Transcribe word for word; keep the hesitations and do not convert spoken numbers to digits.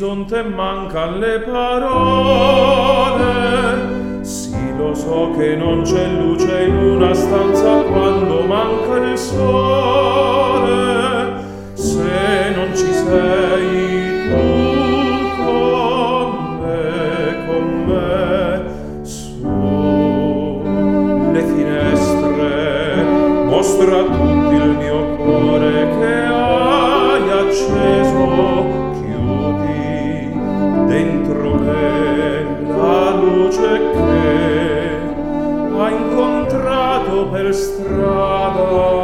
all'orizzonte mancan le parole. Sì, lo so che non c'è luce in una stanza quando manca il sole. Se non ci sei tu con me, con me, su le finestre mostra a tutti il mio cuore che hai acceso. Chiudi dentro me la luce che hai incontrato per strada.